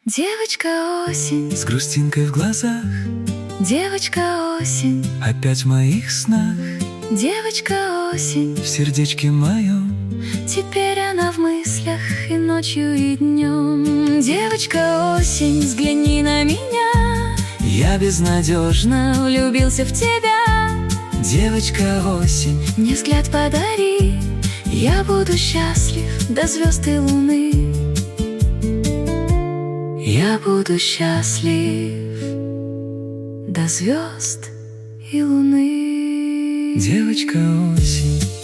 Девочка осень, с грустинкой в глазах, девочка осень, опять в моих снах, девочка осень, в сердечке моем. теперь она в мыслях и ночью, и днем. Девочка осень, взгляни на меня, Я безнадежно, влюбился в тебя. девочка осень, Мне взгляд подари, я буду счастлив до звезд и луны. Я буду счастлив до звезд и луны. девочка осень.